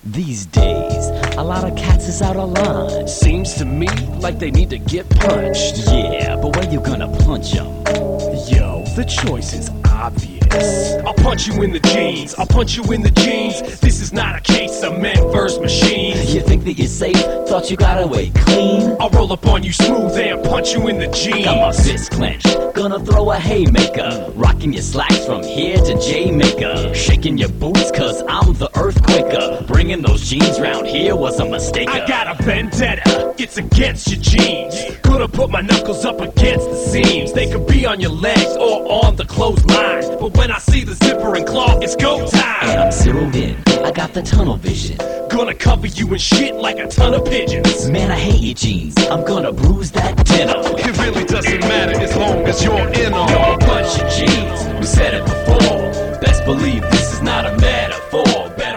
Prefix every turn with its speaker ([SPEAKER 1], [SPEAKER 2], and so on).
[SPEAKER 1] These days, a lot of cats is out of line.
[SPEAKER 2] Seems to me like they need to get punched.
[SPEAKER 1] Yeah, but where you gonna punch them?
[SPEAKER 2] Yo, the choice is obvious. I'll punch you in the jeans. I'll punch you in the jeans. This is not a case of men versus machines.
[SPEAKER 1] You think that you're safe? Thought you got away clean?
[SPEAKER 2] I'll roll up on you smooth and punch you in the jeans.
[SPEAKER 1] Got my fist clenched, gonna throw a haymaker. Rocking your slacks from here to Jamaica. Shaking your boots cause I'm the earthquaker. Bringing those jeans round here was a mistake.
[SPEAKER 2] I got a vendetta, it's against your jeans. Gonna put my knuckles up against the seams. They could be on your legs or on the clothesline, but when I see the zipper and claw, it's go time.
[SPEAKER 1] And I'm zeroed in, I got the tunnel vision.
[SPEAKER 2] Gonna cover you in shit like a ton of pigeons.
[SPEAKER 1] Man, I hate your jeans, I'm gonna bruise that denim.
[SPEAKER 3] It really doesn't matter as long as you're in on.
[SPEAKER 1] Yo, a bunch of jeans, we said it before. Best believe this is not a metaphor. Better